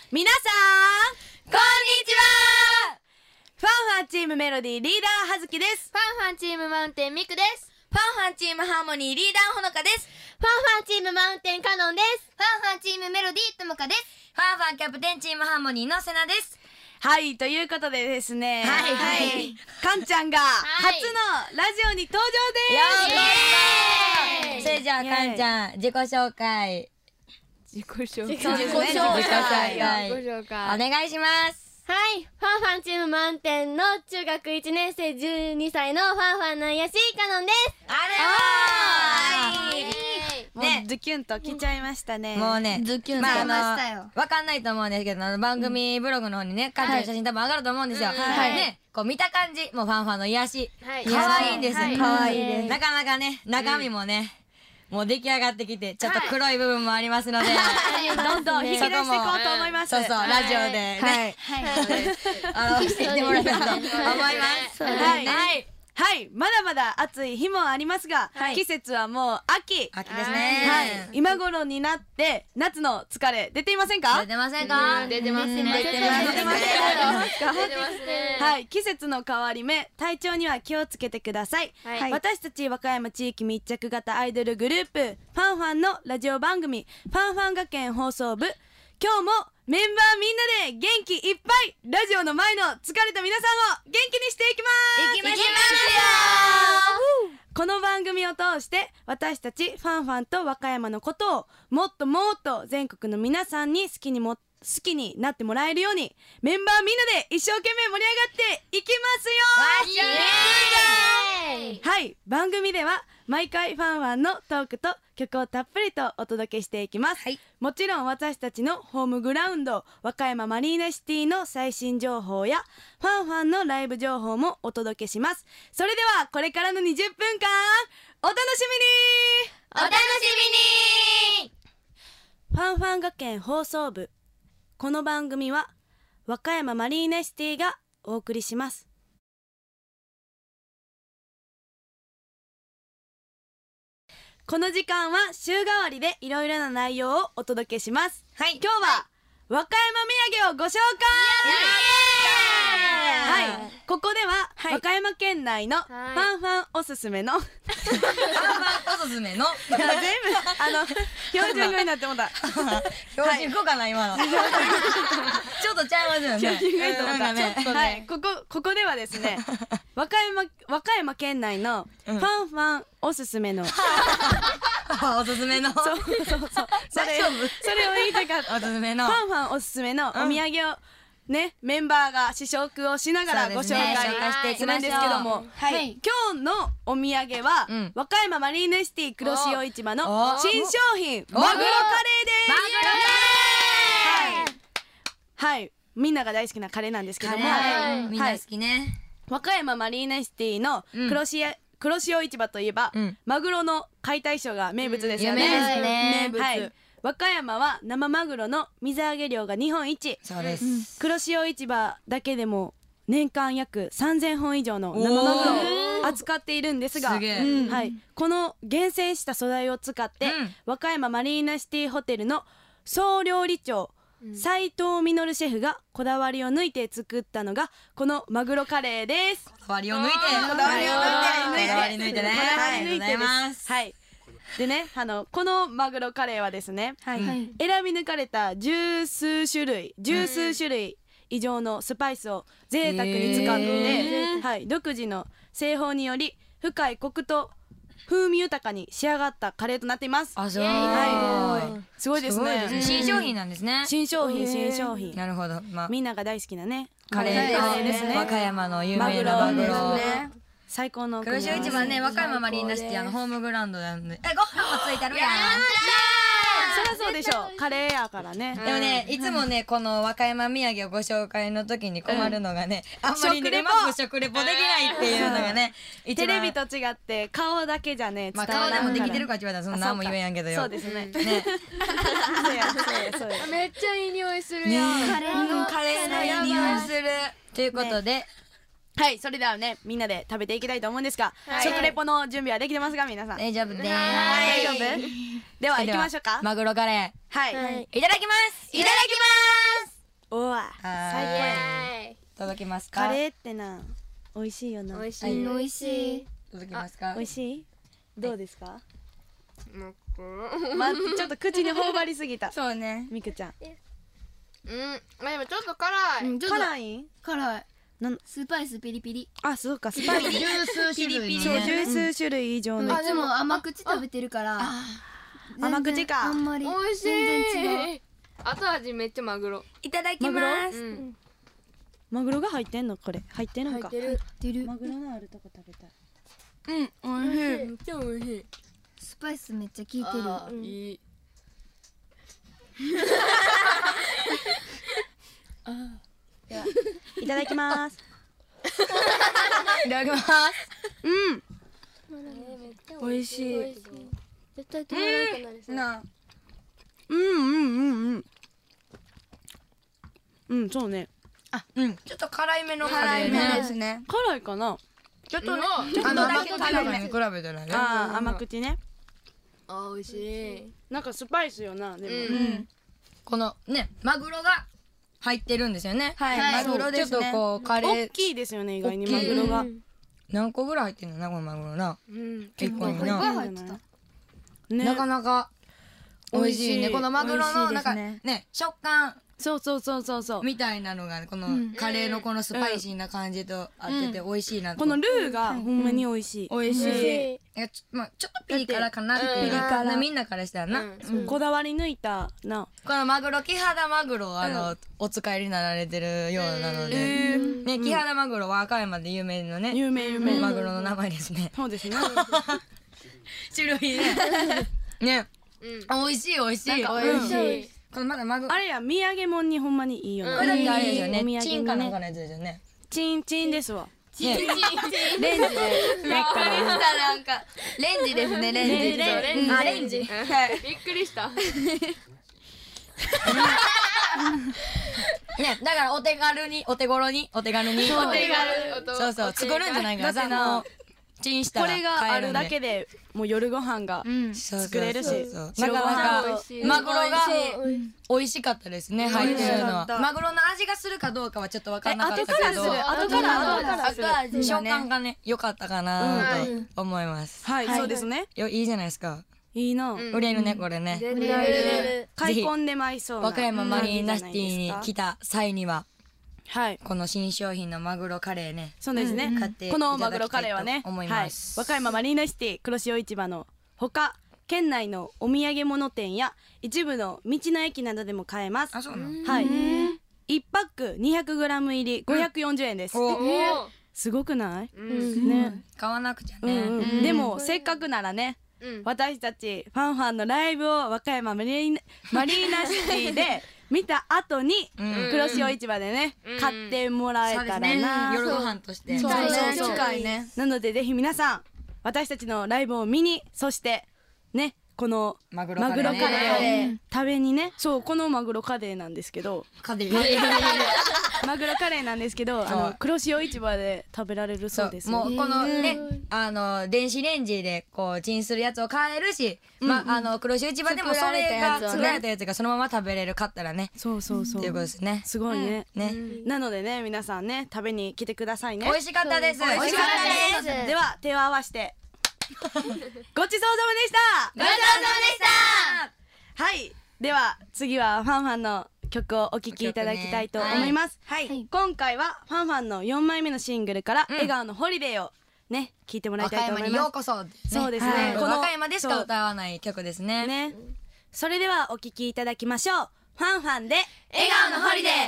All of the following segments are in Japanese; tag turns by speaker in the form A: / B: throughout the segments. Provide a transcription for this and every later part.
A: 皆さんこんにちは。ファンファンチームメロディーリーダーはずきです。
B: ファンファンチームマウンテンミクです。
C: ファンファンチームハーモニーリーダーほのかです。
B: ファンファンチームマウンテンカノンです。
C: ファンファンチームメロディーともかです。ファンファンキャプテンチームハーモニーのセナです。
A: はい、ということでですね、
C: はいはい、
A: かんちゃんが初のラジオに登場です。
C: それじゃあかんちゃん自己紹介
A: 自己紹介
C: お願いします。
B: はい、ファンファンチームマウンテンの中学1年生12歳のファンファンなんやしカノンです。
A: もうズキュンと来ちゃいましたね。
C: もうね、
B: ズキュンと来ましたよ。
C: わかんないと思うんですけど、番組ブログの方にね、かんちゃんの写真多分上がると思うんですよ。ね、こう見た感じ、もうファンファンの癒し、可愛いんです。可愛いです。なかなかね、中身もね、もう出来上がってきて、ちょっと黒い部分もありますので、
A: どんどん引き出していこうと思います。
C: そうそう、ラジオでね、表していってもらえたらと思います。
A: はい、まだまだ暑い日もありますが、季節はもう秋
C: ですね。
A: はい、今頃になって夏の疲れ出ていませんか？
C: 出てませんか？
B: 出てますね。
A: はい、季節の変わり目、体調には気をつけてください。私たち和歌山地域密着型アイドルグループファンファンのラジオ番組ファンファン学園放送部、今日もメンバーみんなで元気いっぱいラジオの前の疲れた皆さんを元気にしていきます。
C: いきますよ。
A: この番組を通して私たちファンファンと和歌山のことをもっともっと全国の皆さんに好きになってもらえるようにメンバーみんなで一生懸命盛り上がっていきますよ。はい、番組では毎回ファンファンのトークと曲をたっぷりとお届けしていきます。もちろん私たちのホームグラウンド和歌山マリーナシティの最新情報やファンファンのライブ情報もお届けします。それではこれからの20分間お楽しみに。ファンファン学園放送部、この番組は和歌山マリーナシティがお送りします。この時間は週替わりでいろいろな内容をお届けします。今日は和歌山土産をご紹介。ここでは和歌山県内のファンファンおすすめの全部標準語になってもた。
C: 標準語かな今の。ちょっとちゃいますよね。
A: ここではですね、和歌山県内のファンファンおすすめの
C: おすすめの
A: それを言いたかった。
C: おすすめの
A: ファンファンおすすめのお土産をね、メンバーが試食をしながらご紹介していくんですけども、今日のお土産は和歌山マリーナシティ黒潮市場の新商品マグロカレーです。はい、みんなが大好きなカレーなんですけども、
C: みんな好きね。
A: 和歌山マリーナシティの黒潮市場といえばマグロの解体ショーが名物ですよね。名物。和歌山は生マグロの水揚げ量が日本一。
C: そうです。
A: 黒潮市場だけでも年間約3000本以上の生マグロを扱っているんですが、この厳選した素材を使って和歌山マリーナシティホテルの総料理長斉藤実シェフがこだわりを抜いて作ったのがこのマグロカレーです。
C: こだわりを抜いてね。
A: でね、このマグロカレーはですね、選び抜かれた十数種類以上のスパイスを贅沢に使って、独自の製法により深いコクと風味豊かに仕上がったカレーとなっています。すごいですね。
C: 新商品なんですね。
A: 新商品。
C: なるほど。
A: みんなが大好きなね
C: カレーですね。和歌山の有名なマグロ。
A: 最高の
C: 黒潮市場ね、和歌山マリーナシティホームグラウンドなんで、ご飯もついてるやん。
A: そりゃそうでしょ、カレーやからね。
C: でもね、いつもね、この和歌山土産をご紹介の時に困るのがね、あんまりうまく食レポできないっていうのがね、
A: テレビと違って顔だけじゃね、
C: まあ顔でもできてるかって言われたらそんな何も言えやんけどよ。
A: そうですね。
B: めっちゃいい匂いするやん。
C: カレーのいい匂いする。ということで、
A: はい、それではね、みんなで食べていきたいと思うんですが、食レポの準備はできてますか皆さん？
C: 大丈夫です。
A: 大丈夫？では行きましょうか。
C: マグロカレー、
A: はい、
C: いただきます。
A: いただきます。 おわ最高。
C: 届きますか？
A: カレーってな美味しいよな。
B: 美味しい。美味しい。
C: 届きますか？
A: 美味しい？どうですか？
B: もう
A: ちょっと口に頬張りすぎた。
D: そうね。
A: みくちゃん。
B: でもちょっと辛い。
A: 辛い？
D: 辛い。
A: なん
D: スパイスピリピリ。
A: あ、そうかスパイス。
C: 十数種類
A: そう十数種類以上の。
D: あでも甘口食べてるから
A: 甘口か。
D: あんまり
B: 美味し
D: 全然違う。
B: い。後味めっちゃマグロ。
D: いただきます。
A: マグロが入ってんのこれ入ってんのか。
D: 出る。
A: マグロのあるとこ食べたい。
D: 美味しい。
B: めっちゃ美味しい。
D: スパイスめっちゃ効いてる。
B: いい。
A: いただきます。
C: いただきます。
D: 美味しい。
B: 絶対止まらなくなりそう。
D: な
A: そうね。
C: ちょっと辛いめのカレ
D: 辛い
C: ーね。
D: めですね。
A: 辛いかな。
C: ちょっとね、
B: ちょっと
C: だけ辛いめに比べたらね。
A: ああ甘口ね。
B: あ、美味しい。
A: なんかスパイスよなでも。
C: このね、マグロが入ってるんですよね。
D: はい。マグロですね。
C: ちょっとこうカレ
A: 大
C: ー
A: きいですよね意外にマグロが。
C: 何個ぐらい入ってんのなこのマグロな。結構に
D: いっぱい
C: な。
D: 入ってた。
A: ね。
C: なかなか美味しいね。
A: 美味しい
C: このマグロのなんか
D: 美味しいです
C: ね、食感
A: そう。
C: みたいなのがこのカレーのこのスパイシーな感じと合ってて美味しいなと。
A: このルーがほんまに美味しい。
D: 美味しい。
C: いやまあちょっとピリ辛かなっていう
D: ピリ辛
C: みんなからしたらな。
A: こだわり抜いたな。
C: このマグロ木肌マグロお使いになられてるようなのでね、木肌マグロは和歌山で有名のね
A: 有名
C: マグロの名前ですね。
A: そうですね。
C: 種類ねね、美味しい美味しい
D: 美味しい。
C: このまだマグロ
A: あれや土産物にほんまにいいよな。
C: これだってあれですよね、
A: お土産に
C: チンかなんかのやつですよね。
A: チンですわ。
C: ね
A: レンジで
D: びっくりしたなんかレンジですねレンジ。
C: あレンジ
B: びっくりした。
C: ね、だからお手頃にそうそう作るんじゃないかな。
A: だってな
C: チンしたら
A: これがあるだ
C: で
A: けでもう夜ご飯が作れるし、
C: そう
A: 白ご
C: なかなか
A: 飯と
C: マグロが美味しかったですね。入ってるのはマグロの味がするかどうかはちょっと分からなかったけど
A: 後からする。
C: 食感がね良かったかなと思います。
A: はい、そうですね。
C: いいじゃないですか。
A: いいな。
C: 売れるねこれね。
A: 買い込んでまいそうな。
C: 和歌山マリーナシティに来た際には
A: はい。
C: この新商品のマグロカレーね
A: そうですね。
C: 買っていた
A: こ
C: だきたいと
A: のマグロカレーはね、
C: 思います。
A: 和歌山マリーナシティ黒潮市場のほか県内のお土産物店や一部の道の駅などでも買えます。
C: あ、そうなの。
A: はい。1パック 200g 入り540円です。すごくない？ね。
C: 買わなくちゃね。
A: でもせっかくならね、私たちファンのライブを和歌山マリーナシティで見た後に黒潮市場でね買ってもらえたらな。
C: 夜ご飯として。
A: そう
D: 近いね。
A: なのでぜひ皆さん私たちのライブを見に、そしてねこのマグロカレーを食べにね。そうこのマグロカレーなんですけどマグロカレーなんですけど黒潮市場で食べられるそうです。
C: もうこのね電子レンジでこうチンするやつを買えるし、黒潮市場でもそれが作られたやつがそのまま食べれるかったらね。
A: そう
C: っていうことですね。
A: すごいね。なのでね皆さんね食べに来てくださいね。
C: 美味しかったです。
A: 美味しかったです。では手を合わせてごちそうさまでした。はい、では次はファンの曲をお聴きいただきたいと思います。今回はファンの4枚目のシングルから笑顔のホリデーをね聴いてもらいたいと思います。
C: 和歌山にようこそ。
A: そうですね。
C: この和歌山でしか歌わない曲ですね。
A: それではお聴きいただきましょう。ファンで
B: 笑顔のホリデー。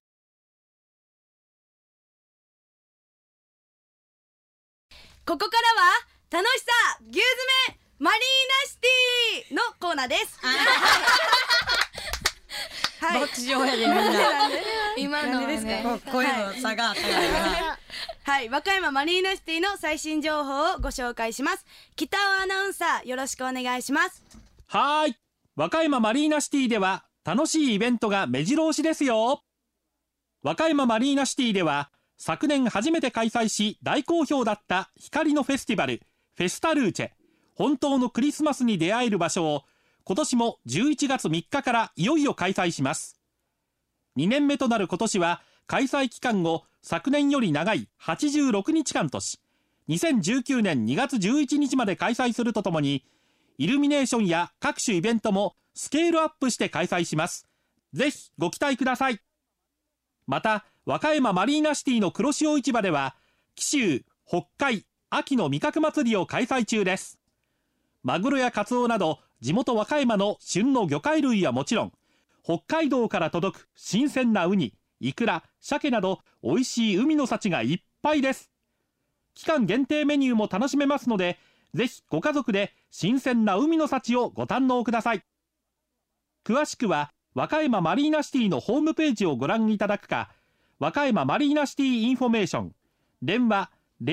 A: ここからは楽しさ牛詰めマリーナシティのコーナーです。はい。
C: 爆笑やでみんな。
D: 今のはね
C: 声の差があったからな。
A: はい、和歌山マリーナシティの最新情報をご紹介します。北尾アナウンサーよろしくお願いします。
E: はーい、和歌山マリーナシティでは楽しいイベントが目白押しですよ。和歌山マリーナシティでは昨年初めて開催し大好評だった光のフェスティバルフェスタルーチェ、本当のクリスマスに出会える場所を今年も11月3日からいよいよ開催します。 2年目となる今年は開催期間を昨年より長い86日間とし、2019年2月11日まで開催するとともに、イルミネーションや各種イベントもスケールアップして開催します。ぜひご期待ください。また、和歌山マリーナシティの黒潮市場では、紀州北海秋の味覚祭りを開催中です。マグロやカツオなど地元和歌山の旬の魚介類はもちろん、北海道から届く新鮮なウニ、イクラ、鮭など美味しい海の幸がいっぱいです。期間限定メニューも楽しめますので、ぜひご家族で新鮮な海の幸をご堪能ください。詳しくは和歌山マリーナシティのホームページをご覧いただくか、和歌山マリーナシティインフォメーション、電話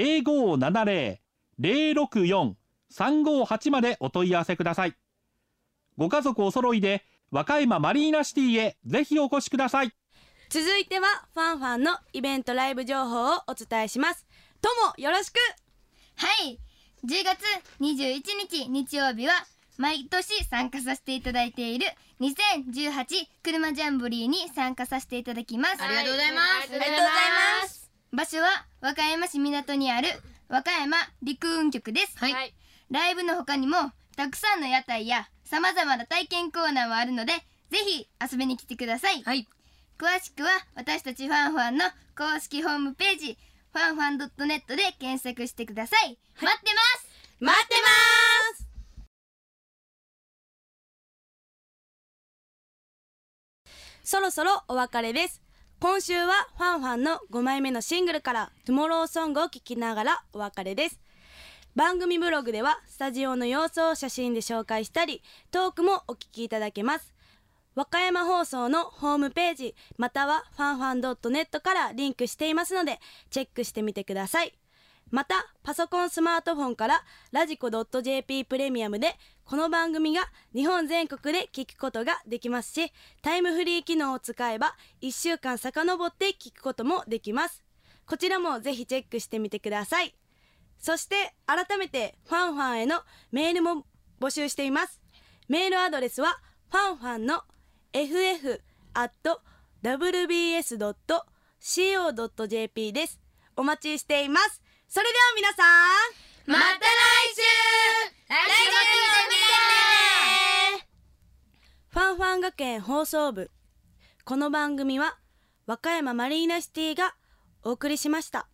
E: 0570-064-358 までお問い合わせください。ご家族お揃いで和歌山マリーナシティへぜひお越しください。
A: 続いてはファンファンのイベントライブ情報をお伝えします。ともよろしく。
D: はい、10月21日日曜日は毎年参加させていただいている2018車ジャンボリーに参加させていただきます。
C: ありがとうございます。
B: ありがとうございます。
D: 場所は和歌山市港にある和歌山陸運局です。
C: はい、
D: ライブの他にもたくさんの屋台やさまざまな体験コーナーもあるので、ぜひ遊びに来てください。
C: はい、
D: 詳しくは私たちファンファンの公式ホームページファンファン .net で検索してください。待ってます。
A: 待ってます。そろそろお別れです。今週はファンファンの5枚目のシングルからトゥモローソングを聴きながらお別れです。番組ブログではスタジオの様子を写真で紹介したり、トークもお聞きいただけます。和歌山放送のホームページまたはファンファン .net からリンクしていますのでチェックしてみてください。またパソコンスマートフォンからラジコ .jp プレミアムでこの番組が日本全国で聞くことができますし、タイムフリー機能を使えば1週間遡って聞くこともできます。こちらもぜひチェックしてみてください。そして改めてファンファンへのメールも募集しています。メールアドレスはファンファンのff@wbs.co.jp です。お待ちしています。それでは皆さん、
D: また来週。来週聞いてみてね。
A: ファンファン学園放送部。この番組は和歌山マリーナシティがお送りしました。